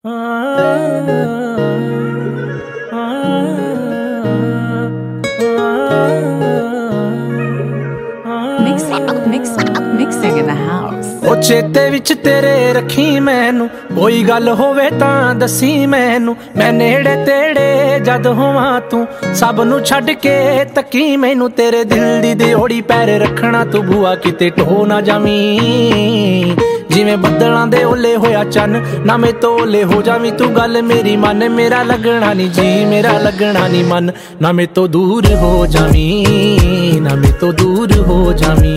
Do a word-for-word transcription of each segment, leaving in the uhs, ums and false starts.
Mixing in the house. ओ चेते विच तेरे रखी मैनू, कोई गल होवे तां दसी मैनू। मैं नेड़े तेड़े जद होवां तू सब नू छड्ड के तकी मैनू। तेरे दिल दी दिओड़ी पैर रखना तू बुआ किते ढो ना जावी। जिवें बदलां दे ओले होया चन्न ना मैं तोले हो जावी। तू गल मेरी मन, मेरा लगना नी जी, मेरा लगना नी मन। ना मैं तो दूर हो जावी, ना मैं तो दूर हो जावी।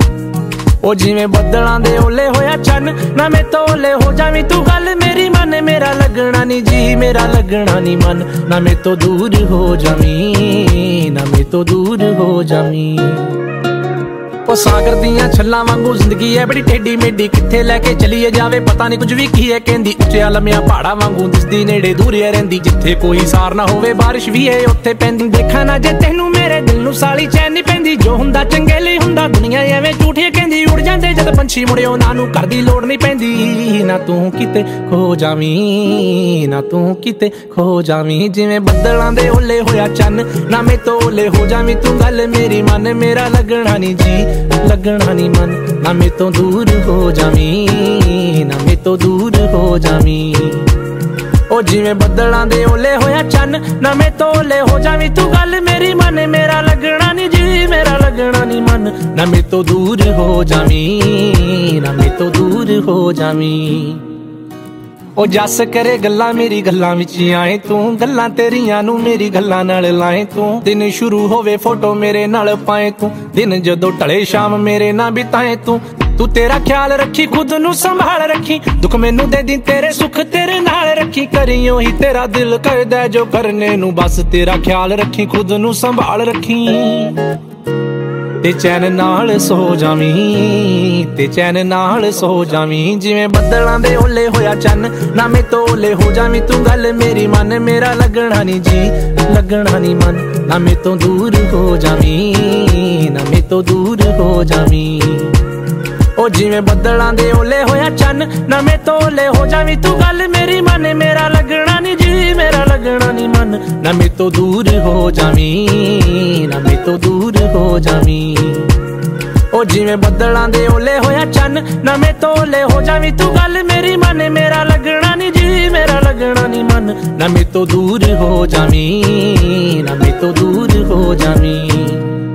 ओ जिवें बदलां दे ओले होया चन्न ना मैं तोले हो जावी। तू गल मेरी मन, मेरा लगना नी जी, मेरा लगना नी मन। ना मैं तो दूर हो जावी, ना मैं तो दूर हो जावी। ओ सागर दियां छल्लां वांगू जिंदगी है बड़ी टेढ़ी मेढ़ी, किथे लैके चलीए जावे पता नहीं कुछ भी की है कहंदी। उच्चिया लम्मिया पहाड़ा वांगू दिसदी नेड़े दूरिया रहिंदी। जिथे कोई सार ना होवे बारिश भी है उत्थे पैंदी। देखा ना जे तैनू मेरे दिल नू साली चैन नहीं पैंदी। जो हुंदा चंगे लई हुंदा दुनिया एवें झूठिया कहंदी। उड़ जांदे जद पंछी मुड़े उन्हां नू घर दी लोड़ नहीं पैंदी। ना तू किते खो जावी, ना तू किते खो जावी। जिवें बदलां दे ओले होया चन्न ना मैं तोले हो जावी। तू गल मेरी मन, मेरा लगना नी जी, लगना नी मन। ना मैं तो दूर हो जावी, ना मैं तो दूर हो जावी। ओ जिवें बदलां दे ओले होया चन्न ना मैं तोले हो जावी। तू गल मेरी मन, मेरा लगना नी जी, मेरा लगना नी मन। ना मैं तो दूर हो जावी, ना मैं तो दूर हो जावी। ओ जस करे गल्लां मेरी गल्लां विच आए तू। गल्लां तेरियां नू मेरी गल्लां नाल लाए तू। दिन शुरू होवे फोटो मेरे नाल पाए तू। दिन जदों ढले शाम मेरे ना बिताए तू। तू तेरा ख्याल रखी, खुद नू संभाल रखी। दुख मैनू दे दी तेरे, सुख तेरे नाल रखी। करियो ही तेरा दिल करदा जो करने नू। बस तेरा ख्याल रखी, खुद नू संभाल रखी। ते चैन नाल सो जावी, ते चैन नाल सो जावी। जिवें बदलां दे ओले होया चन्न ना मैं तोले हो जावी। तू गल मेरी मन, मेरा लगना नी जी, लगना नी मन। ना मैं तो दूर हो जावी, ना मैं तो दूर हो जावी। ओ जिवें बदलां दे ओले होया चन्न ना मैं तोले हो जावी। तू गल मेरी मन, मेरा लगना नी जी, मेरा लगना नी मन। ना मैं तो दूर हो जावी, ना मैं तो दूर हो जावी। ओ जिवें बदलां दे ओले होया चन्न ना मैं तोले हो जावी। तू गल मेरी मन, मेरा लगना नी जी, मेरा लगना नी मन। ना मैं तो दूर हो जावी, ना मैं तो दूर हो जावी।